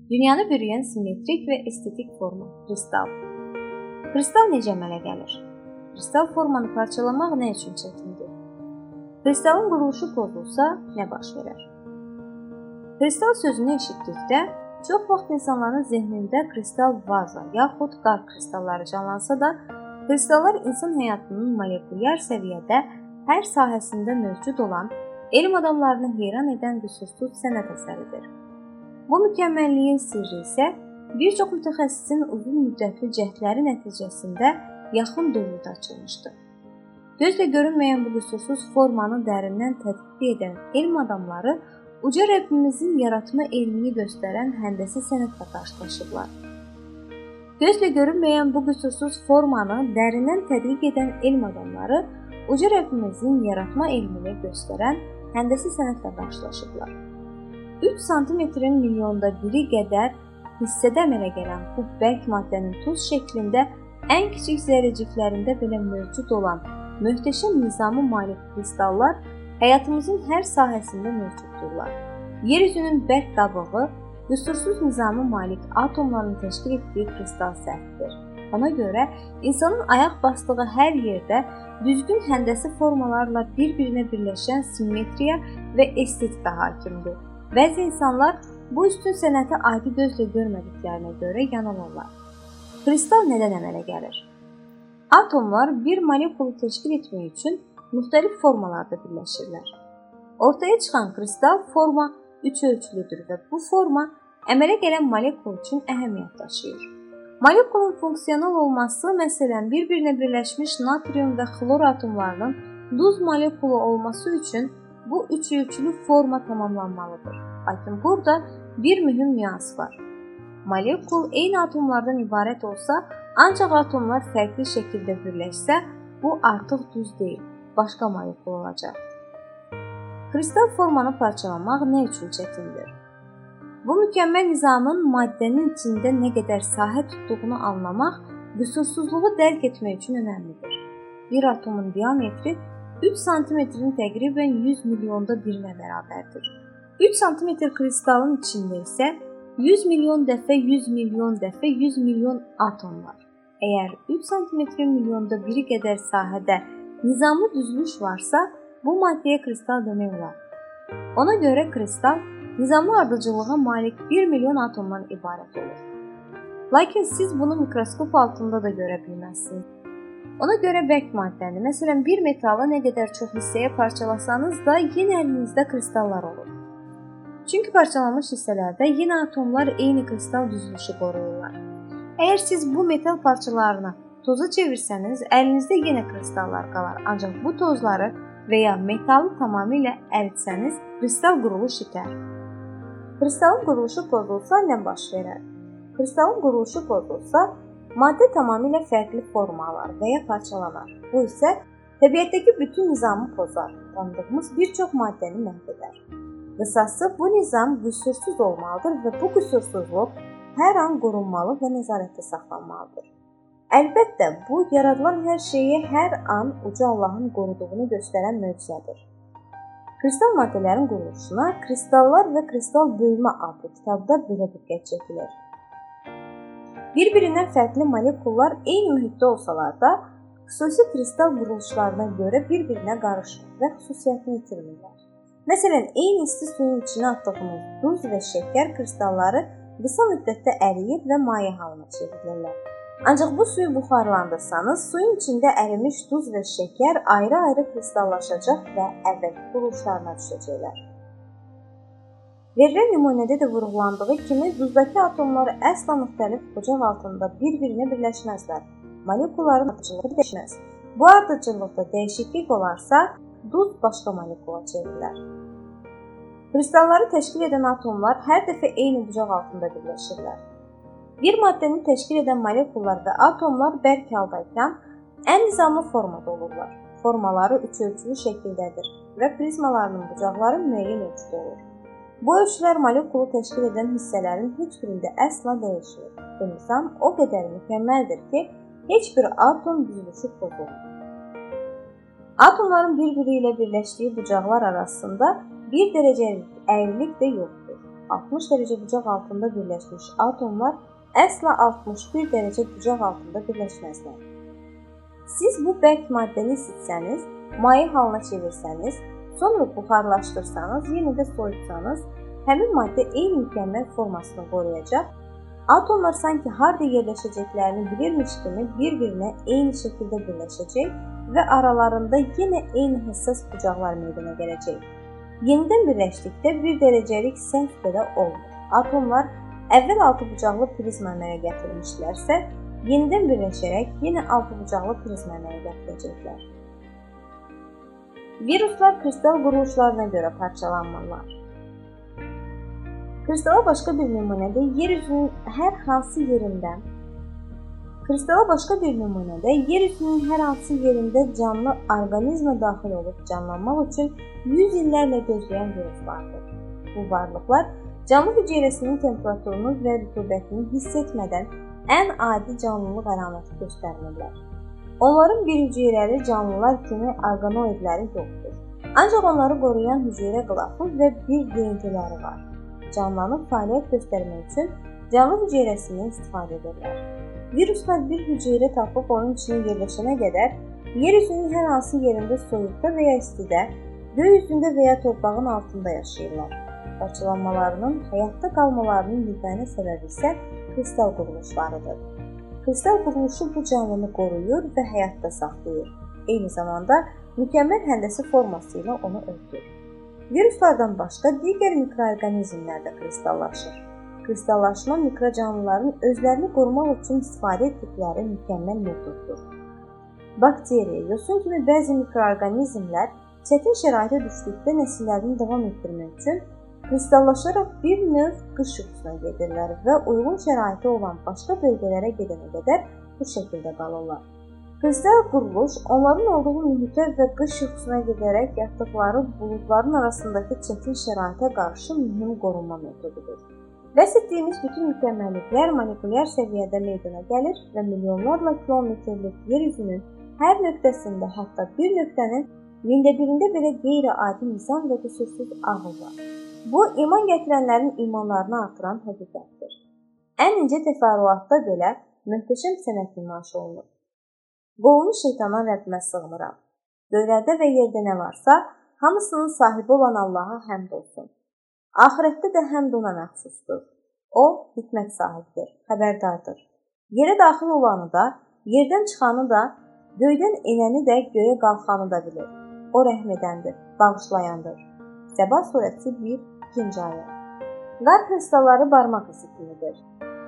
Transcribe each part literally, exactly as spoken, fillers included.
Dünyanı bürüyən simmetrik və estetik forma – kristal. Kristal necə əmələ gəlir? Kristal formanı parçalamaq nə üçün çətindir? Kristalın quruluşu pozulsa nə baş verər? Kristal sözünü eşitdikdə çox vaxt insanların zehnində kristal vaza yaxud qar kristalları canlansa da, kristallar insan həyatının molekulyar səviyyədə hər sahəsində mövcud olan, elm adamlarını heyran edən qüsursuz sənət əsəridir. Bu mükəmməlliyin sirri isə bir çox mütəxəssisin uzun müddətli cəhdləri nəticəsində yaxın dövrdə açılmışdır. Gözlə görünməyən bu qüsursuz formanı dərindən tədqiq edən elm adamları uca Rəbbimizin yaratma elmini göstərən həndəsi sənətlə qarşılaşıblar. Gözlə görünməyən bu qüsursuz formanı dərindən tədqiq edən elm adamları uca Rəbbimizin yaratma elmini göstərən həndəsi sənətlə qarşılaşıblar. üç santimetrin milyonda biri qədər hissədə əmələ gələn bu bərk maddənin tuz şəklində ən kiçik zərrəciklərində belə mövcud olan möhtəşəm nizamı malik kristallar həyatımızın hər sahəsində mövcuddurlar. Yer üzünün bərk qabığı qüsursuz nizamı malik atomların təşkil etdiyi kristal səthidir. Ona görə insanın ayaq basdığı hər yerdə düzgün həndəsi formalarla bir-birinə birləşən simmetriya və estetika hakimdir. Bəzi insanlar bu üstün sənəti adi gözlə görmədiklərinə görə yanılırlar. Kristal nədən əmələ gəlir? Atomlar bir molekulu təşkil etmək üçün müxtəlif formalarda birləşirlər. Ortaya çıxan kristal forma üç ölçülüdür və bu forma əmələ gələn molekul üçün əhəmiyyət daşıyır. Molekulun funksional olması, məsələn, bir-birinə birləşmiş natrium və xlor atomlarının duz molekulu olması üçün bu üç ölçülü forma tamamlanmalıdır. Lakin burada bir mühüm nüans var. Molekul eyni atomlardan ibarət olsa, ancaq atomlar fərqli şəkildə birləşsə, bu artıq düz deyil, başqa molekul olacaq. Kristal formanı parçalamaq nə üçün çətindir? Bu mükəmməl nizamın maddənin içində nə qədər sahə tutduğunu anlamaq, qüsursuzluğu dərk etmək üçün önəmlidir. Bir atomun diametri üç santimetrin təqribən yüz milyonda birinə bərabərdir. üç santimetr kristalın içində isə yüz milyon dəfə yüz milyon dəfə yüz milyon atom var. Əgər üç santimetrin milyonda biri qədər sahədə nizamlı düzülüş varsa, bu maddəyə kristal demək olar. Ona görə kristal nizamlı ardıcıllığa malik bir milyon atomdan ibarət olur. Lakin siz bunu mikroskop altında da görə bilməzsiniz. Ona görə bərk maddəni, məsələn, bir metalı nə qədər çox hissəyə parçalasanız da yenə əlinizdə kristallar olur. Çünki parçalanmış hissələrdə yenə atomlar eyni kristal düzülüşü qoruyurlar. Əgər siz bu metal parçalarını toza çevirsəniz, əlinizdə yenə kristallar qalar. Ancaq bu tozları və ya metalı tamamilə əritsəniz, kristal quruluş itər. Kristalın quruluşu pozulsa nə baş verər? Kristalın quruluşu pozulsa, maddə tamamilə fərqli forma alar və ya parçalanar. Bu isə təbiətdəki bütün nizamı pozar, tanıdığımız bir çox maddəni məhv edər. Qısası, bu nizam qüsursuz olmalıdır və bu qüsursuzluq hər an qorunmalı və nəzarətdə saxlanmalıdır. Əlbəttə, bu, yaradılan hər şeyi hər an uca Allahın qoruduğunu göstərən möcüzədir. Kristal maddələrin quruluşuna Kristallar və Kristal bölmə adlı kitabda belə diqqət çəkilir. Bir-birindən fərqli molekullar eyni mühitdə olsalar da, xüsusi kristal quruluşlarına görə bir-birinə qarışır və xüsusiyyətini itirmirlər. Məsələn, eyni isti suyun içinə atdığımız duz və şəkər kristalları qısa müddətdə əriyir və maye halına çevrilirlər. Ancaq bu suyu buxarlandırsanız, suyun içində ərimiş duz və şəkər ayrı-ayrı kristallaşacaq və əvvəlki quruluşlarına düşəcəklər. Verilən nümunədə də vurğulandığı kimi, duzdakı atomlar əsla müxtəlif bucaq altında bir-birinə birləşməzlər. Molekulların ardıcıllığı dəyişməz. Bu ardıcıllıqda dəyişiklik olarsa, duz başqa molekula çevrilər. Kristalları təşkil edən atomlar hər dəfə eyni bucaq altında birləşirlər. Bir maddəni təşkil edən molekullar və atomlar bərk haldaykən ən nizamlı formada olurlar. Formaları üç ölçülü şəkildədir və prizmalarının bucaqları müəyyən ölçüdə olur. Bu ölçülər molekulu təşkil edən hissələrin heç birində əsla dəyişmir. Bu nizam o qədər mükəmməldir ki, heç bir atom düzülüşü pozulmur. Atomların bir-biri ilə birləşdiyi bucaqlar arasında bir dərəcəlik əyrilik də yoxdur. altmış dərəcə bucaq altında birləşmiş atomlar əsla altmış bir dərəcə bucaq altında birləşməzlər. Siz bu bərk maddəni isitsəniz, maye halına çevirsəniz, sonra buxarlaşdırsanız, yenə də soyutsanız, həmin maddə eyni mükəmməl formasını qoruyacaq. Atomlar sanki harda yerləşəcəklərini bilirmiş kimi bir-birinə eyni şəkildə birləşəcək və aralarında yenə eyni həssas bucaqlar meydana gələcək. Yenidən birləşdikdə bir dərəcəlik səhv belə olmur. Atomlar əvvəl altı bucaqlı prizma əmələ gətirmişlərsə, yenidən birləşərək yenə altı bucaqlı prizma əmələ gətirəcəklər. Viruslar kristal quruluşlarına görə parçalanmalar. Kristala başqa bir nümunədə yer üzünün hər hansı yerində Kristala başqa bir nümunədə yer üzünün hər hansı yerində canlı orqanizmə daxil olub canlanmaq üçün yüz illərlə gözləyən virus vardır. Bu varlıqlar canlı hüceyrəsinin temperaturunu və rütubətini hiss etmədən ən adi canlılıq əlaməti göstərmirlər. Onların bir hüceyrəli canlılar kimi orqanoidləri yoxdur. Ancaq onları qoruyan hüceyrə qılafı və bir D N T-ləri var. Canlanıb fəaliyyət göstərmək üçün canlı hüceyrəsindən istifadə edirlər. Viruslar bir hüceyrə tapıb onun içine yerləşənə qədər yer üzünün hər hansı yerində soyuqda və ya istidə, göy üzündə və ya torpağın altında yaşayırlar. Parçalanmalarının həyatda qalmalarının yeganə səbəbi isə kristal quruluşlarıdır. Kristal quruluşu bu canlını qoruyur və həyatda saxlayır. Eyni zamanda mükəmməl həndəsi forması ilə onu örtür. Viruslardan başqa digər mikroorqanizmlər də kristallaşır. Kristallaşma mikrocanlıların özlərini qorumaq üçün istifadə etdikləri mükəmməl metoddur. Bakteriya, yosun kimi bəzi mikroorqanizmlər çətin şəraitə düşdükdə nəsillərini davam etdirmək üçün kristallaşaraq bir növ qış yuxusuna gedirlər və uyğun şəraiti olan başqa bölgələrə gedənə qədər bu şəkildə qalırlar. Kristal quruluş onların olduğu mühitə və qış yuxusuna gedərək yatdıqları buludların arasındakı çətin şəraitə qarşı mühüm qorunma metodudur. Bəhs etdiyimiz bütün mükəmməlliklər molekulyar səviyyədə meydana gəlir və milyonlarla kilometrlik yer üzünün hər nöqtəsində, hətta bir nöqtənin mində birində belə qeyri-adi nizam və qüsursuz ağıl var. Bu, iman gətirənlərin imanlarını artıran həqiqətdir. Ən incə təfərrüatda belə möhtəşəm sənət nümayiş olunur. Qolunu şeytana Rəbbimə sığınıram. Göylərdə və yerdə nə varsa, hamısının sahibi olan Allaha həmd olsun. Axirətdə də həmd ona məxsusdur. O, hikmət sahibidir, xəbərdardır. Yerə daxil olanı da, yerdən çıxanı da, göydən enəni də, göyə qalxanı da bilir. O rəhm edəndir, bağışlayandır. Səba surəsi bir ikinci ayə. Qar kristalları barmaq izi kimidir.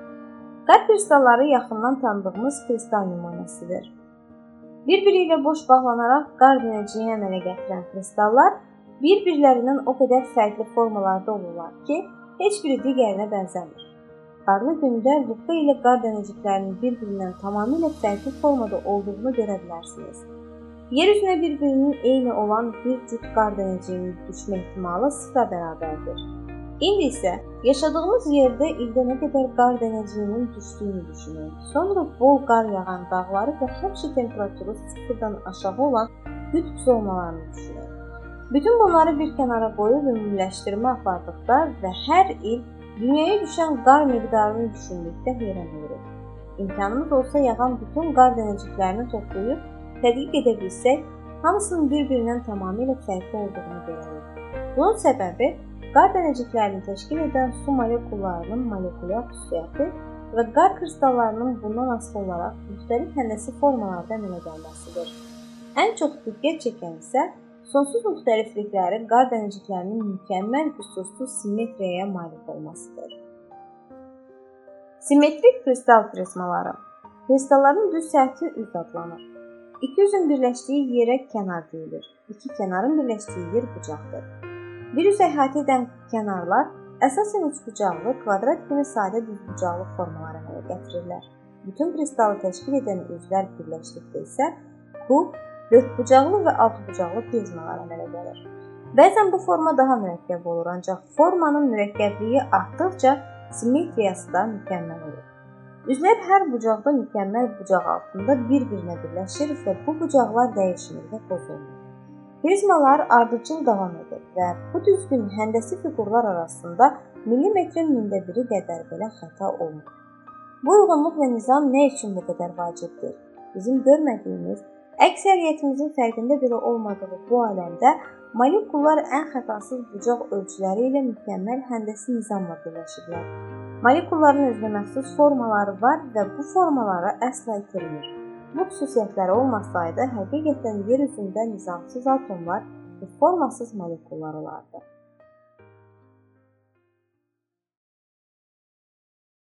Qar kristalları yaxından tanıdığımız kristal nümunəsidir. Bir-biri ilə boş bağlanaraq qar dənəciyi əmələ gətirən kristallar bir-birlərindən o qədər fərqli formalarda olurlar ki, heç biri digərinə bənzəmir. Qarlı gündə lupa ilə qar dənəciklərinin bir-birindən tamamilə fərqli formada olduğunu görə bilərsiniz. Yer üzünə bir-birinin eyni olan bir cüt qar dənəciyinin düşmə ehtimalı sıfıra bərabərdir. İndi isə yaşadığımız yerdə ildə nə qədər qar dənəciyinin düşdüyünü düşünün. Sonra bol qar yağan dağları və həmişə temperaturu sıfırdan aşağı olan qütb zonalarını düşünün. Bütün bunları bir kənara qoyub ümumiləşdirmə apardıqda və hər il dünyaya düşən qar miqdarını düşündükdə heyran oluruq. İmkanımız olsa yağan bütün qar dənəciklərini toplayıb tədqiq edə bilsək, hamısının bir-birindən tamamilə fərqli olduğunu görürük. Bunun səbəbi, qar dənəciklərini təşkil edən su molekullarının molekulyar xüsusiyyəti və qar kristallarının bundan asılı olaraq müxtəlif həndəsi formalarda əmələ gəlməsidir. Ən çox diqqət çəkən isə sonsuz müxtəliflikləri qar dənəciklərinin mükəmməl qüsursuz simmetriyaya malik olmasıdır. Simmetrik kristal prizmaları. Kristalların düz səthi üz adlanır. İki üzün birləşdiyi yerə kənar deyilir. İki kənarın birləşdiyi yer bucaqdır. Bir üzə əhatə edən kənarlar əsasən üçbucaqlı, kvadrat kimi sadə düzbucaqlı formalar əmələ gətirirlər. Bütün kristalı təşkil edən üzlər birləşdikdə isə kub, dördbucaqlı və altıbucaqlı prizmalar əmələ gəlir. Bəzən bu forma daha mürəkkəb olur, ancaq formanın mürəkkəbliyi artdıqca simmetriyası da mükəmməl olur. Üzlər hər bucaqda mükəmməl bucaq altında bir-birinə birləşir və bu bucaqlar dəyişmir və pozulmur. Prizmalar ardıcıl davam edir və bu düzgün həndəsi fiqurlar arasında millimetrin mində biri qədər belə xəta olmur. Bu uyğunluq və nizam nə üçün bu qədər vacibdir? Bizim görmədiyimiz, əksəriyyətimizin fərqində belə olmadığı bu aləmdə molekullar ən xətasız bucaq ölçüləri ilə mükəmməl həndəsi nizamla birləşiblər. Molekulların özünə məxsus formaları var və bu formaları əsla itirmir. Bu xüsusiyyətləri olmasaydı, həqiqətən yer üzündə nizamsız atomlar və formasız molekullar olardı.